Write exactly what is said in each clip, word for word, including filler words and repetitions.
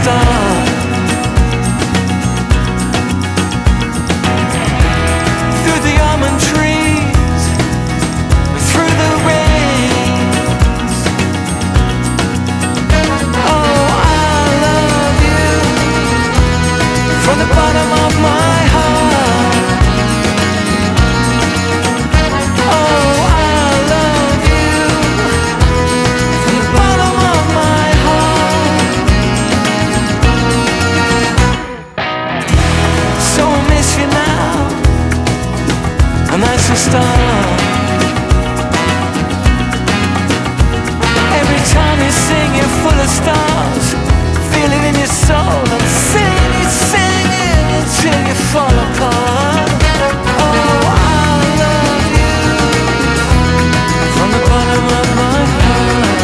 start. Through the almond trees, through the rains. Oh, I love you from the bottom of my heart. Oh, I love you from the bottom of my heart. So I miss you now, and that's the start. Every time you sing, you're full of stars. Feel it in your soul and sing it, sing it until you fall apart. Oh, I love you from the bottom of my heart.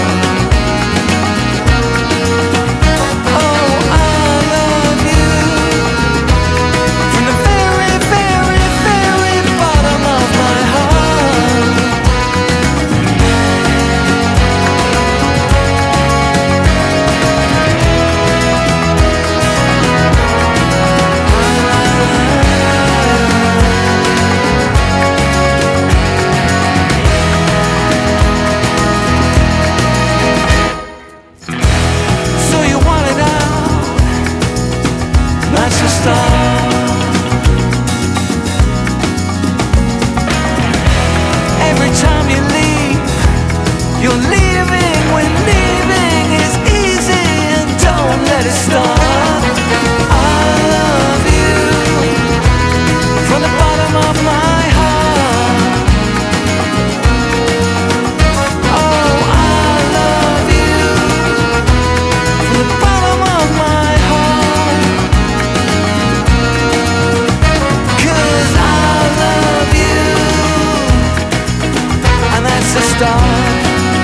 Oh, I love you from the very, very, very bottom of my heart. So you want it out, that's the start. Every time you leave, you're leaving when leaving is easy, and don't let it start. I love you from the bottom of my heart. Oh, I love you from the bottom of my heart. 'Cause I love you, and that's the start.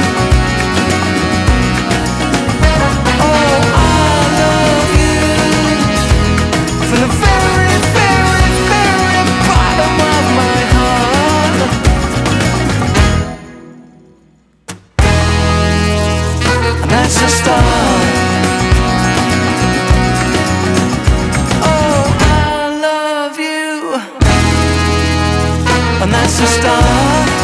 Oh, I love you from the very, very, very bottom of my heart. And that's the start. Oh, I love you, and that's the start.